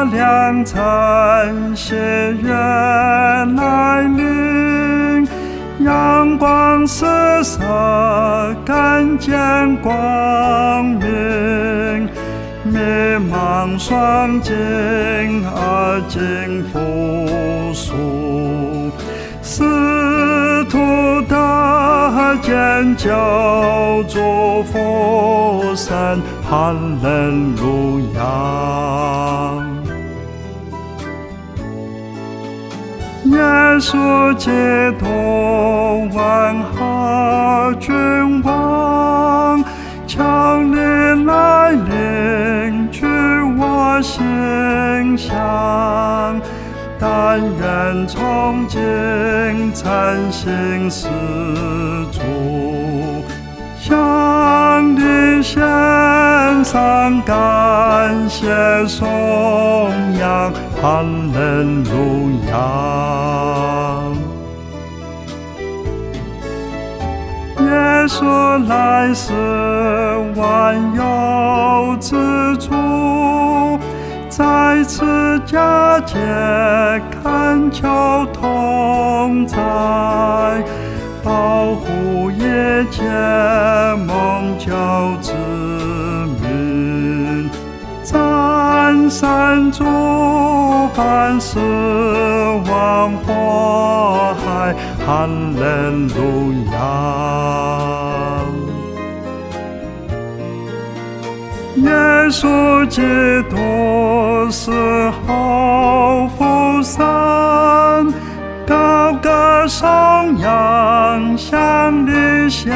良辰喜悦来临，阳光四射，看见光明，迷茫双尽，而今复苏，使徒的拯救，祝福神，哈利路亚。耶稣基督，万好君王，求你来领取我心香，但愿从今诚心事主，向你献上感谢颂扬，哈利路亚。耶稣来是万有之主，在此佳节恳求同在，保护一切蒙救之民，战胜诸般死亡祸害，哈利路亚。耶稣基督是后福神，高歌颂扬，向你献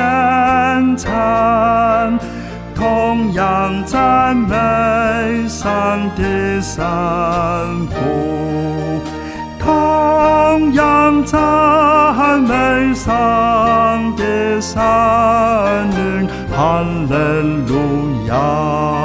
赞，同样赞美上帝圣父，同样赞美上帝圣灵，哈利路亚。